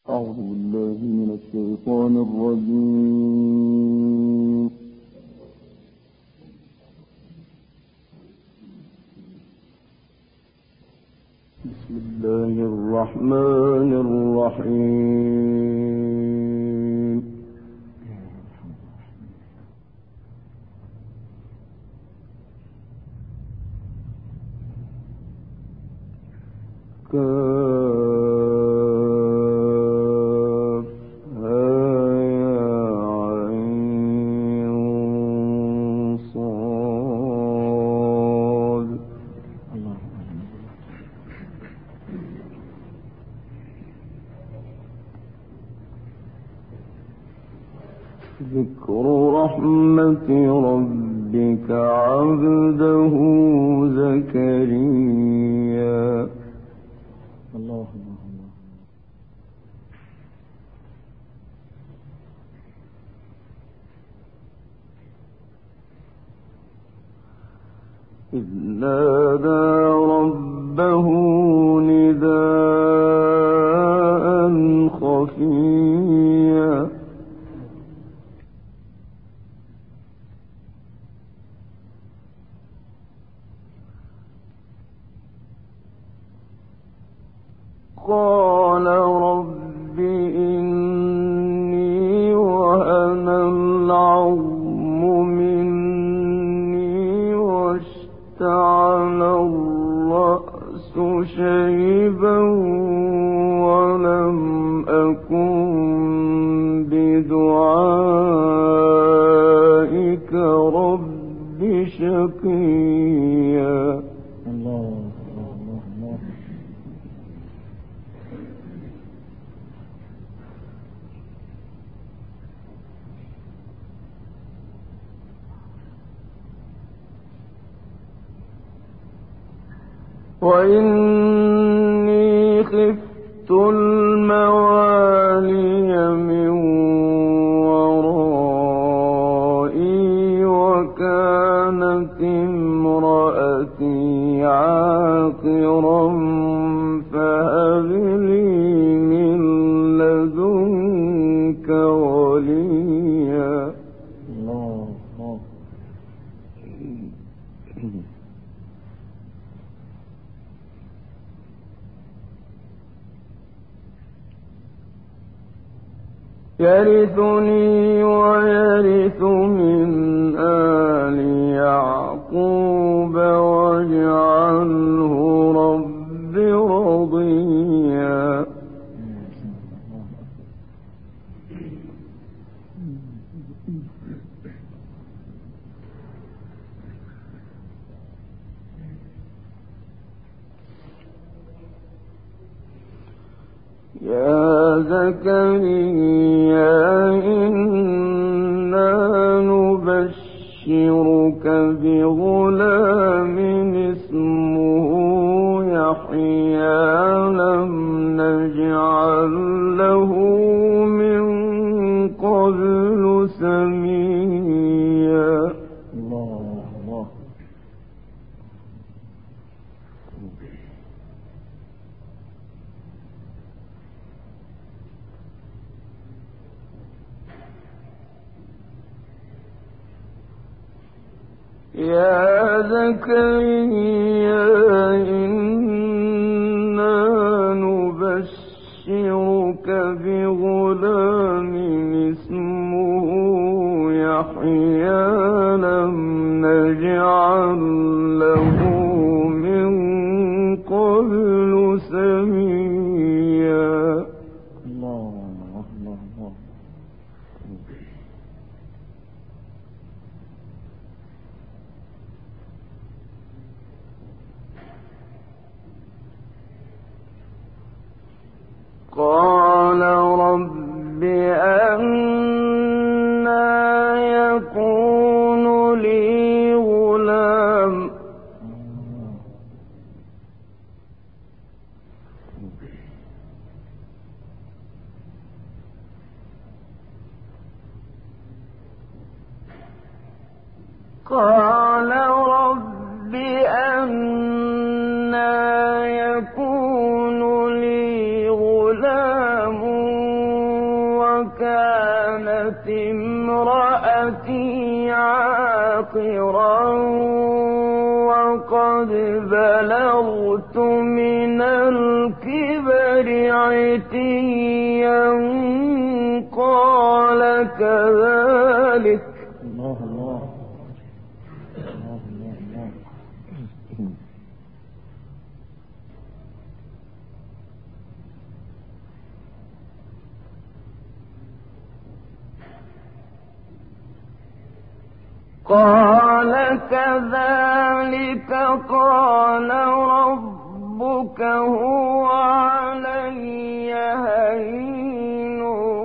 أعوذ بالله من الشيطان الرجيم. بسم الله الرحمن الرحيم. ذكر رحمة ربك عبده زكريا. الله الله. إذ نادى ربه نداء خفيا قال رب إني وهن العظم مني واشتعل الرأس شيبا ولم أكن بدعائك رب شقيا. وإني خفت الموالي من ورائي وكانت امرأتي عاقرا فهب لي من لدنك وليا. يرثني ويرث من آل يعقوب واجعله رب رضيا. يا زكريا إنا نبشرك بغلام اسمه يحيى لم نجعل له من قبل سميا. الله. يا زكريا إنا نبشرك بغلام اسمه يحيى لم نجعل له من قبل سميا. قال رب أنى يكون لي غلام قال رب أنى يكون لي غلام كانت امرأتي عاقرا وقد بلغت من الكبر عتيا قال كذلك. الله الله قال كذلك قال ربك هو علي هين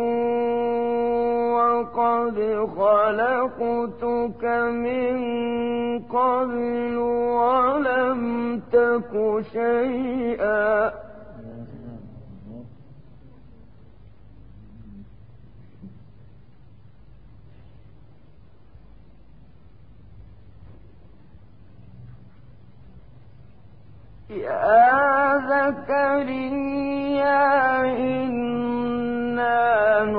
وقد خلقتك من قبل ولم تك شيئا. يا زكريا إنا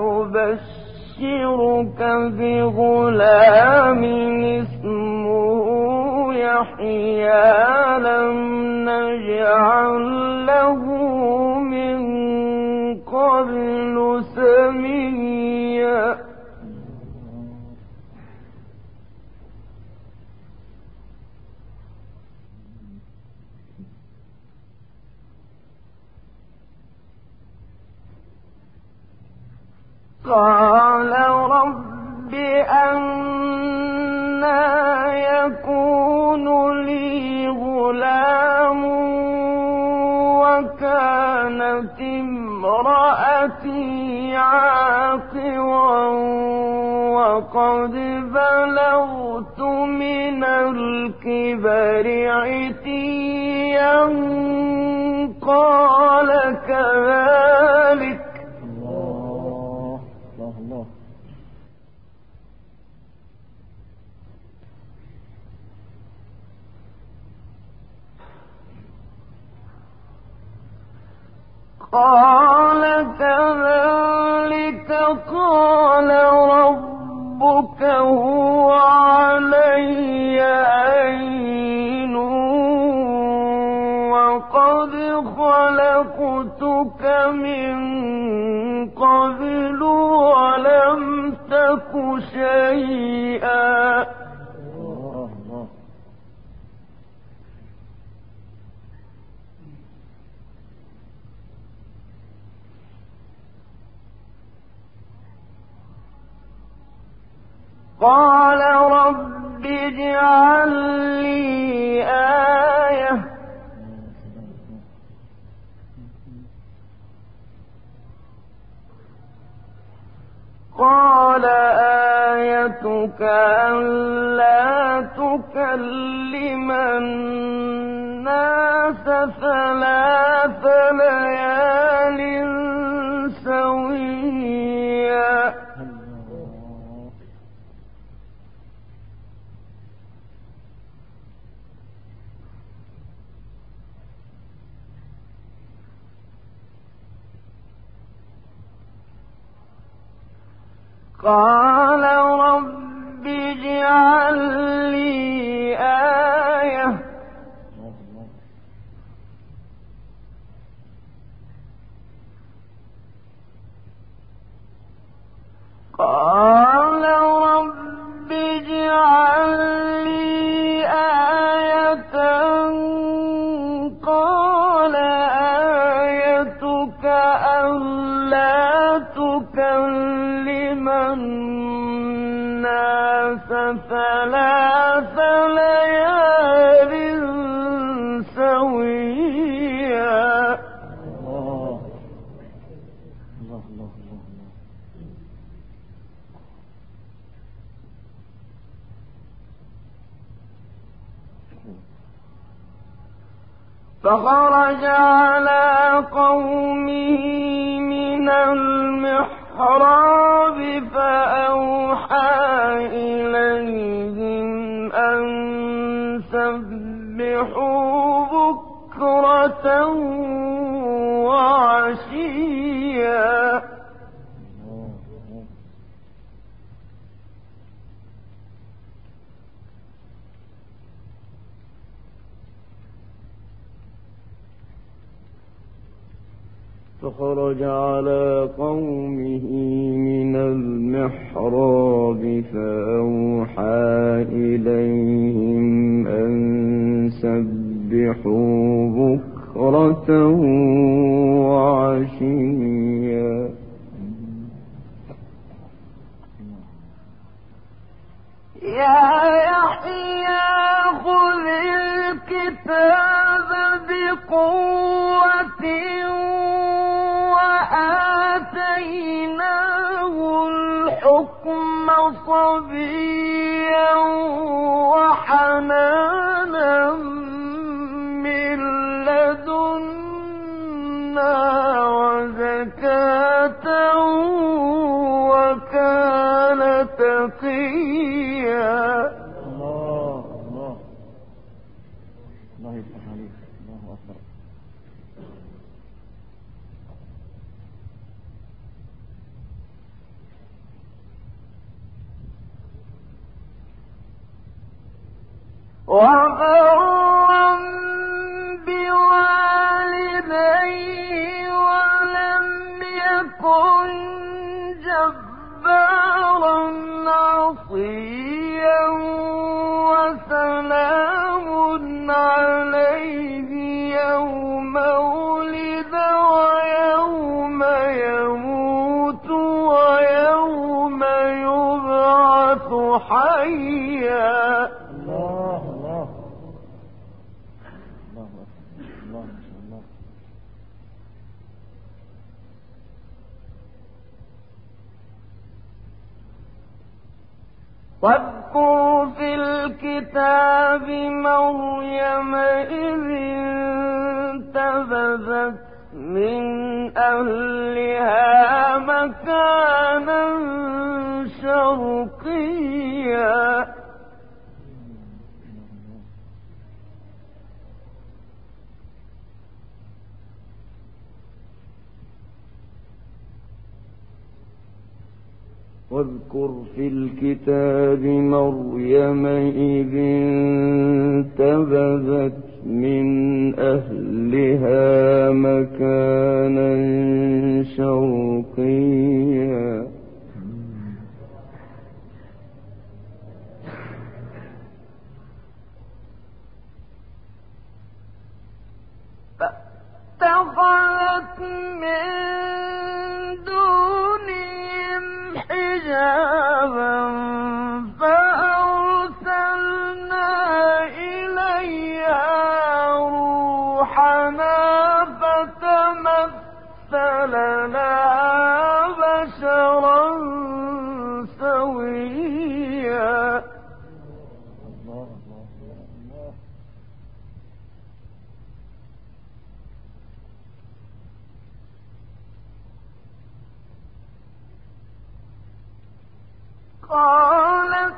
نبشرك بغلام اسمه يحيى لم نجعل له من قبل سميا. قال رب أنى يكون لي غلام وكانت امرأتي عاقرا وقد بلغت من الكبر عتيا قال كذلك. قال كذلك قال ربك هو علي هين وقد خلقتك من قبل ولم تك شيئا. قال رب اجعل لي آية قال آيتك ألا تكلم الناس 3 ليال سويا. قال رب اجعل لي آية قال رب اجعل لي آية قال آيتك ألا تكلم الناس 3 ليال سويا. فخرج على قومه من المحراب فأوحى إليهم أن سبحوا بكرة وعشيا. فخرج على قومه من المحراب فأوحى إليهم أن سبحوا بكرة وعشيا يا يحيى خذ الكتاب بقوة وآتيناه الحكم صبيا وحنانا من لدنا وزكاة وكان تقيا. الله الله الله يفتح عليك. الله أكبر. وبرا بوالديه ولم يكن جبارا عصيا وسلام عليه يوم ولد ويوم يموت ويوم يبعث حيا. الله الله الله أكبر. الله ما شاء الله. واذكر في الكتاب مريم إذ انتبذت من أهلها مكانا شرقيا. واذكر في الكتاب مريم إذ انتبذت من أهلها مكانا شرقيا. فاتخذت من دونهم حجابا فأرسلنا إليها روحنا فتمثل لها بشرا سويا. الله الله الله. قالت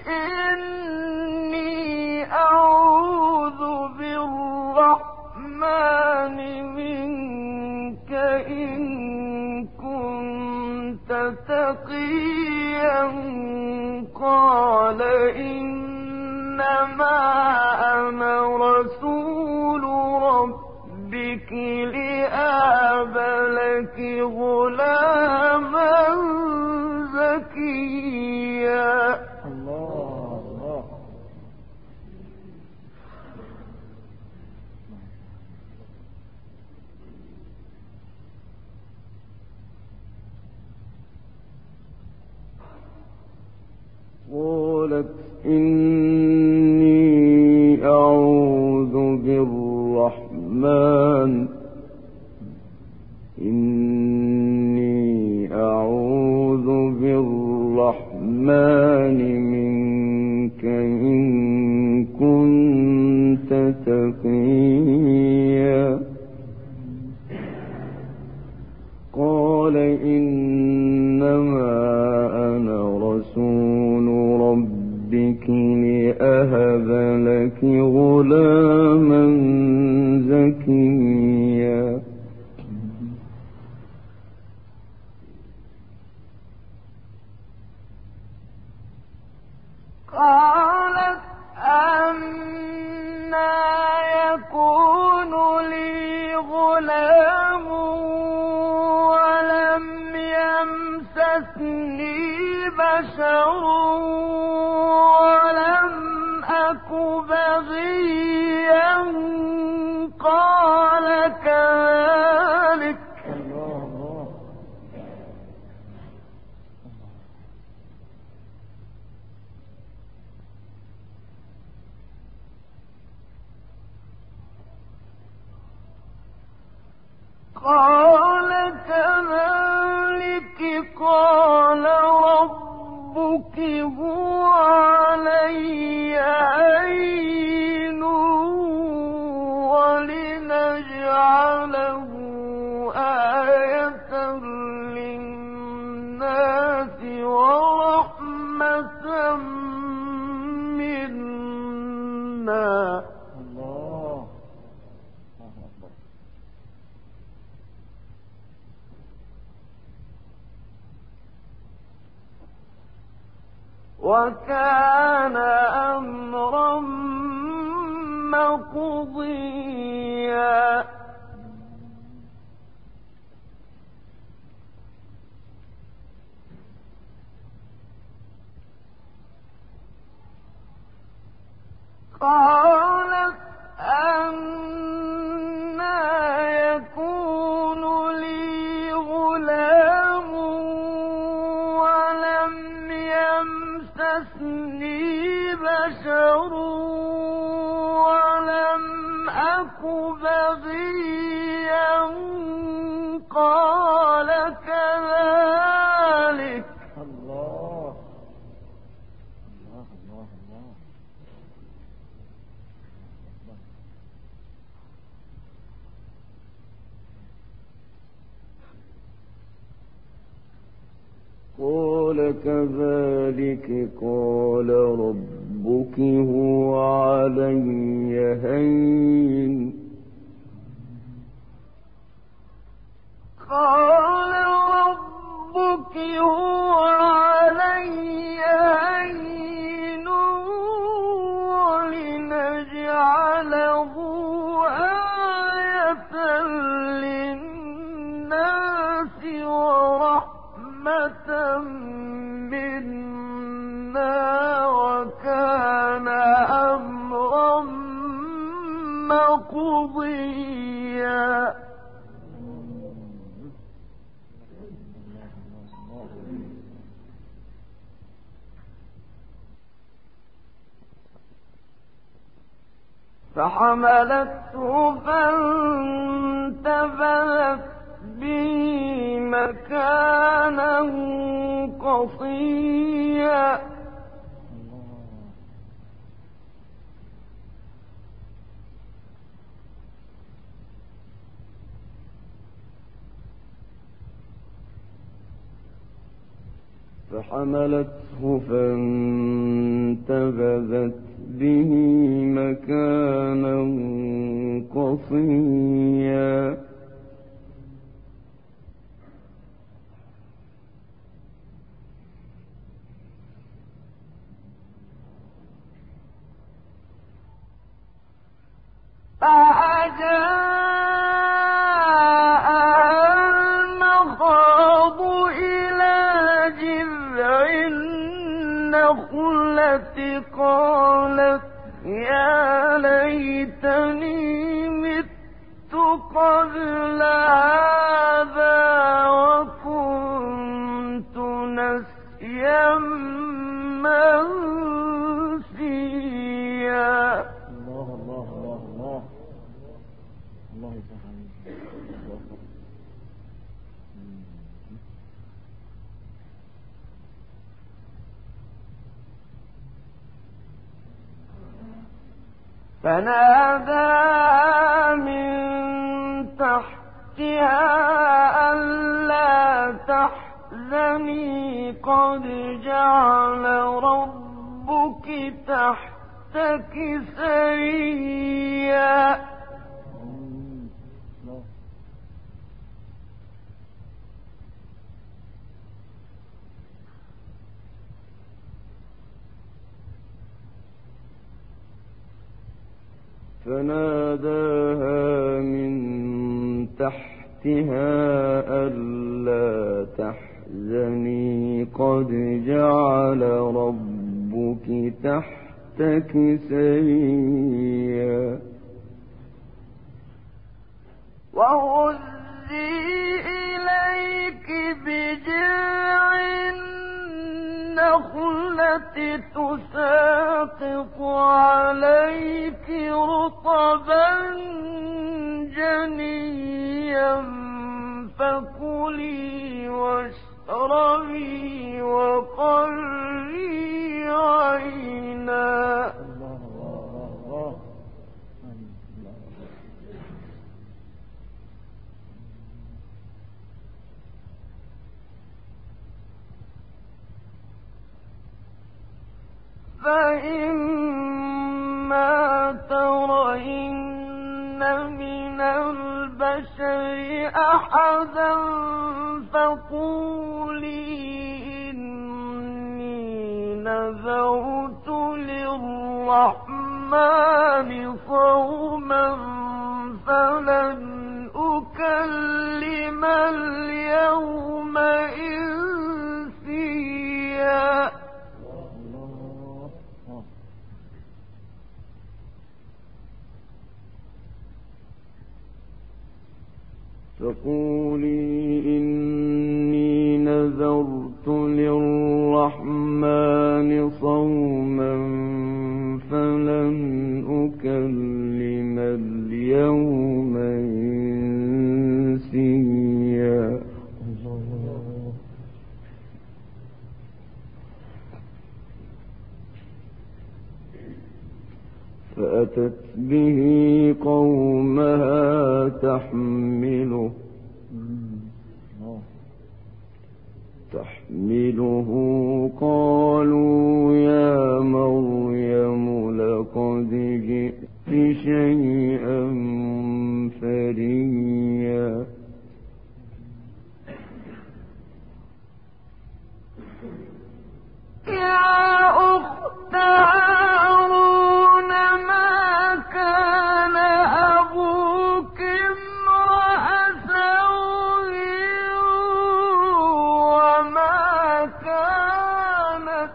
إني أعوذ بالرحمن منك إن كنت تقيا. قال إنما أنا رسول ربك لأهب لك غلاما زكيا. الله الله. قالت إني أعوذ بالرحمن منك إن كنت تقيا. قال إنما أنا رسول ربك لأهب لك غلاما زكيا. قالت أنى يكون لي غلام كذلك قال ربك هو علي هين ولنجعله آية للناس ورحمة منا. الله أكبر. وكان أمرا مقضيا. قالت أنى يكون لي غلام ولم يمسسني بشر ولم أك بغيا قال كذلك. الله الله الله الله. قال كذلك قال ربك هو علي هين. قال ربك هو علي هين ولنجعله آية للناس ورحمة منا وكان أمرا مقضيا. فحملته فانتبذت به مكانا قصيا. فحملته فانتبذت به مكانا قصيا. فأجاء المخاض إلى جذع النخلة قالت يا ليتني مت قبل هذا وكنت نسيا منسيا. الله الله الله الله. الله يفتح عليك. فناداها من تحتها ألا تحزني قد جعل ربك تحتك سريا. فناداها من تحتها ألا تحزني قد جعل ربك تحتك سريا. وهزي إليك بجذع النخلة تساقط عليك رطبا جنيا فكلي واشربي وقري عينا. فإما ترين من البشر أحدا فقولي إني نذرت للرحمن صوما فلن أكلم اليوم إنسيا. فقولي إني نذرت للرحمن صوما فلن أكلم اليوم إنسيا. فأتت به قومها تحمله قالوا يا مريم لقد جئت شيئا فريا. يا أخت هارون ما كان أبوك امرأ سوء وما كانت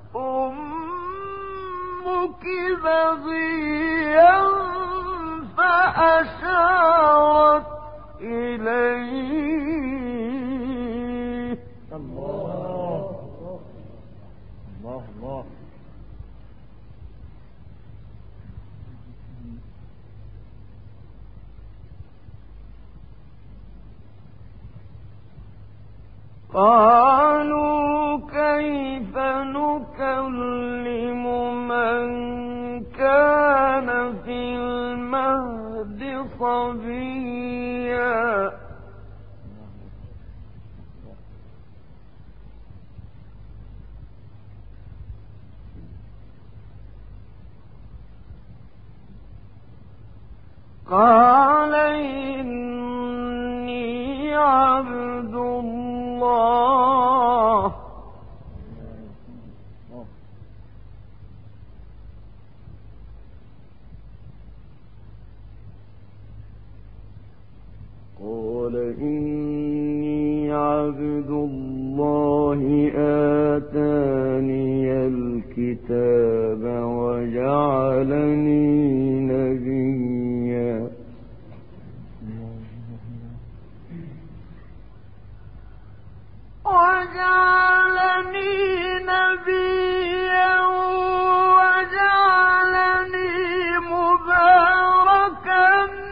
أمك بغيا فأشارت إليه. الله الله. قالوا كيف نكلم من كان في المهد صبيا. قال إني عبد الله آتاني الكتاب وجعلني نبيا وجعلني مباركا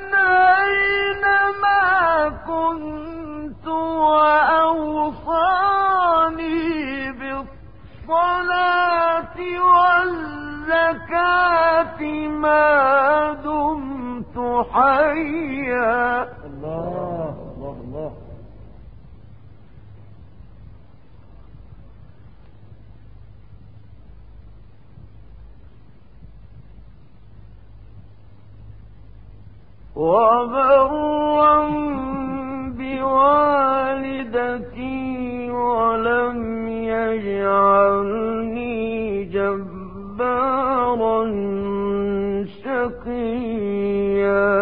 أينما كنت وأوصاني بالصلاة والزكاة ما دمت حيا. الله الله الله. وبرا بوالدتي ولم يجعلني جبارا شقيا.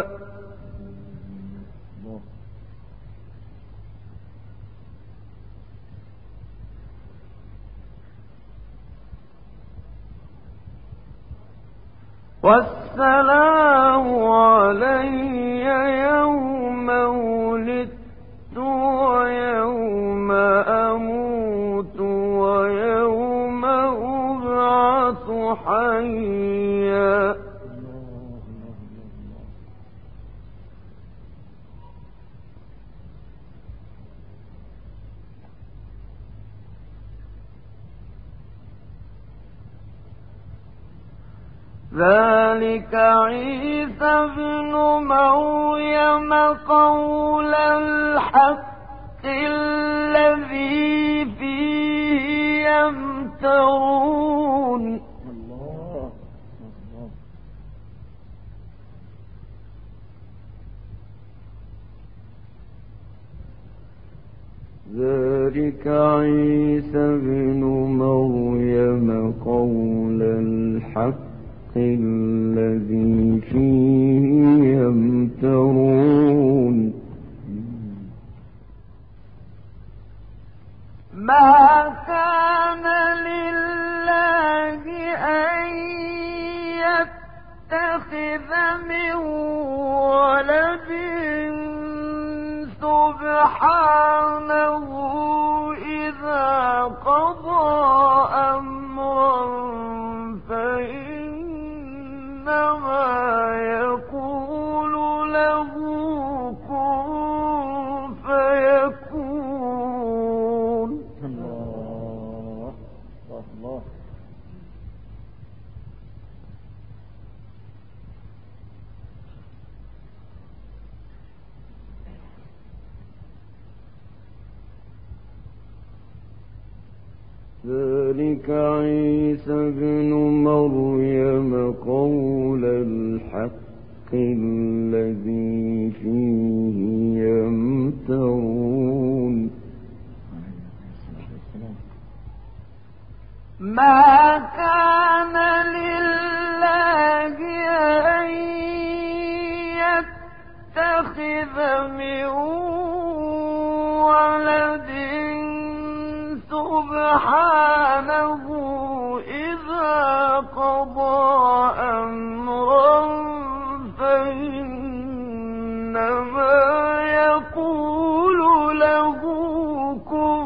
والسلام علي يوم ولدت ويوم أموت ويوم أبعث حيا. ذلك عيسى ابن مريم قول الحق الذي فيه يمترون. ذلك عيسى ابن مريم قول الحق الذي فيه يمترون. ما كان لله أن يتخذ من ولد سبحانه إذا قضى أمرا فإنما يقول له كن فيكون. الله الله. ذلك عيسى ابن مريم قول الحق الذي فيه يمترون. ما كان لله أن يتخذ من ولد سبحانه إذا قضى أمرا فإنما يقول له كن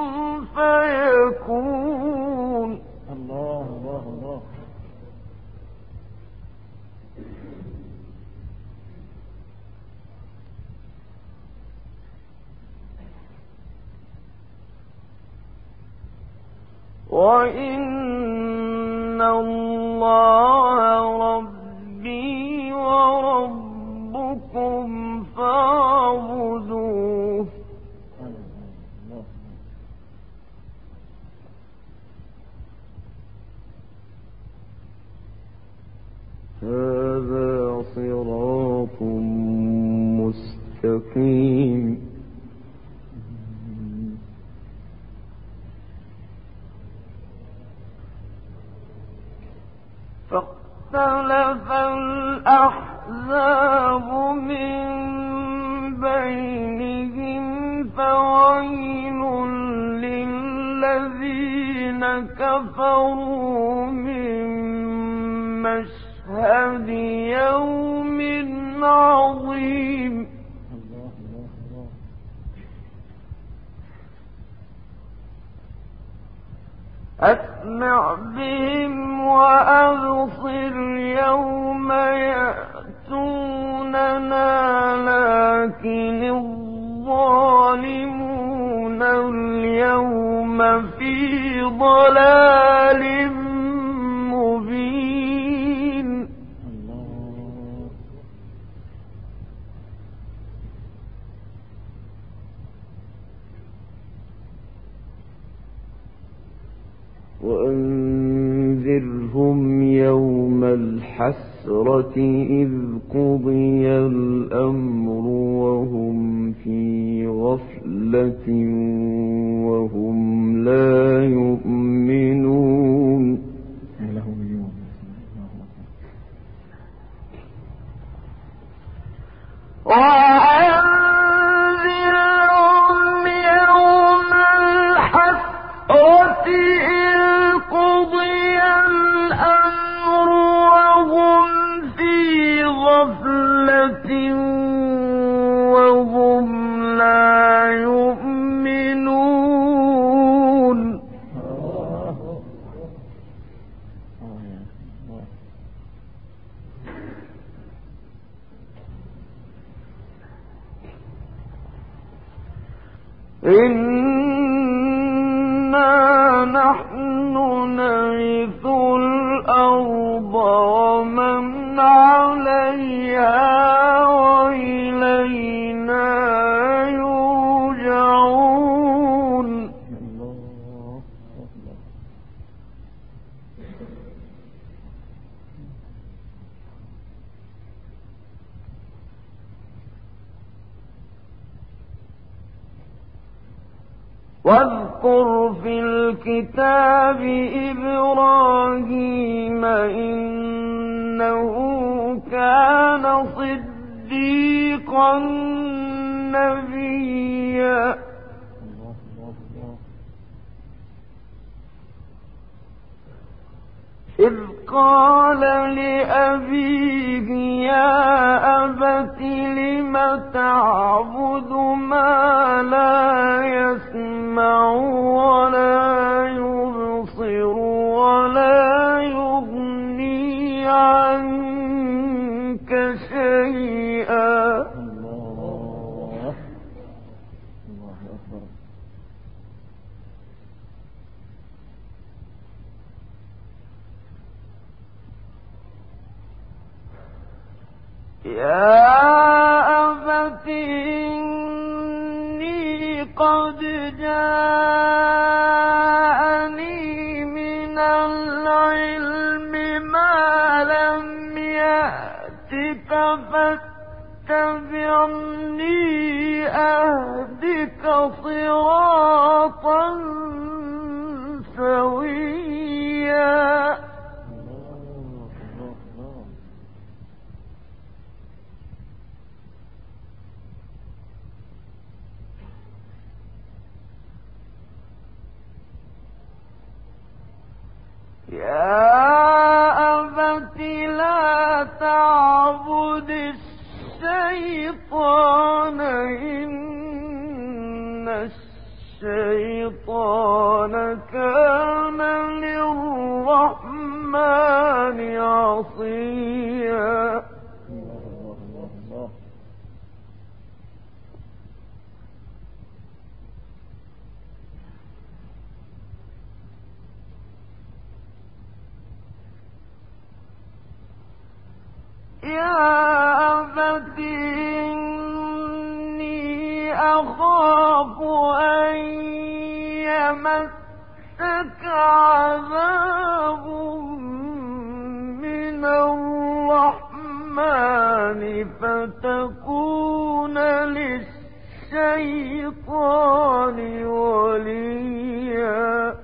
فيكون. الله الله الله. وإن الله ربي وربكم فاعبدوه. هذا صراط مستقيم. فاختلف الأحزاب من بينهم فويل للذين كفروا من مشهد يوم عظيم. أسمع بهم وأبصر يوم يأتوننا لكن الظالمون اليوم في ضلال مبين. وأنذرهم يوم الحسرة إذ قضي الأمر وهم في غفلة وهم لا يؤمنون. وأنذرهم يوم الحسرة إذ قضي الأمر وهم في غفلة وهم لا يؤمنون. إنا نحن نرث الأرض واذكر في الكتاب إبراهيم إنه كان صديقا نبيا إذ قال لأبيه يا أبت لم تعبد ما لا يسمع ولا يبصر ولا يغني عنك شيئا يا أبت إني قد جاءني من العلم ما لم يأتك فاتبعني أهدك صراطا سويا يا أبت لا تعبد الشيطان إن الشيطان كان للرحمن عصيا يا أبت إني أخاف أن يمسك عذاب من الرحمن فتكون للشيطان وليا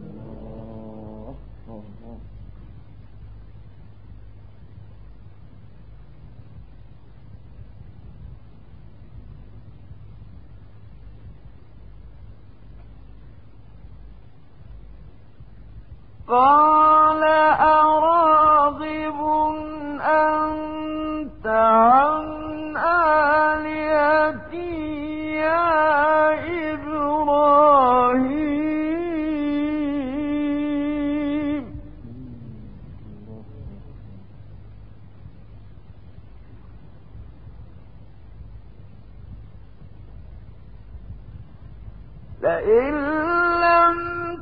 قال أراغب أنت عن آلهتي يا إبراهيم لئن لم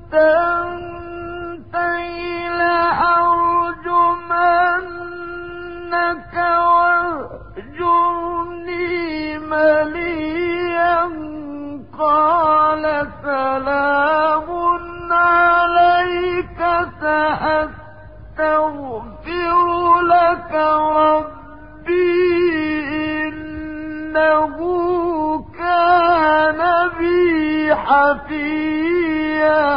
لأرجمنك واهجرني مليا قال سلام عليك سأستغفر لك ربي إنه كان بي حفيا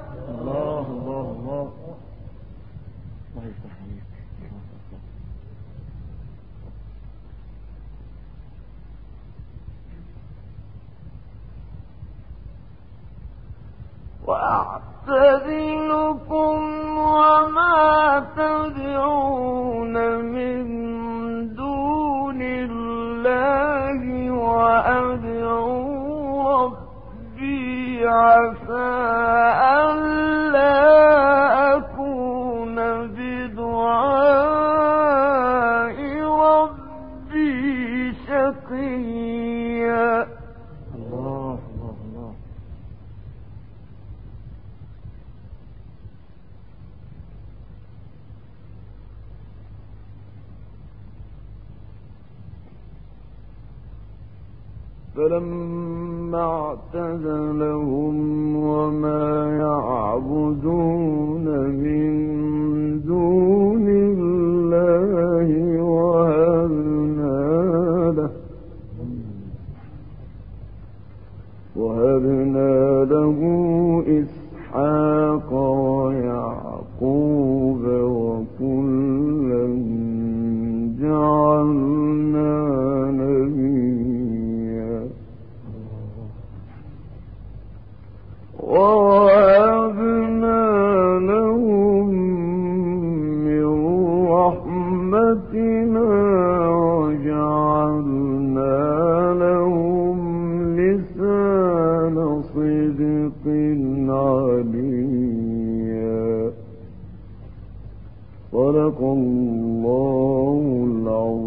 وأعتزلكم وما تدعون من دون الله وأدعو ربي عسى ألا أكون بدعاء ربي شقيا فلما اعتزلهم وما يعبدون من دون الله وهبنا وهبنا له إسحاق ويعقوب وكلا جعلنا نبيا ووهبنا لهم من رحمتنا وجعلنا لهم لسان صدق عليا صدق الله العظيم.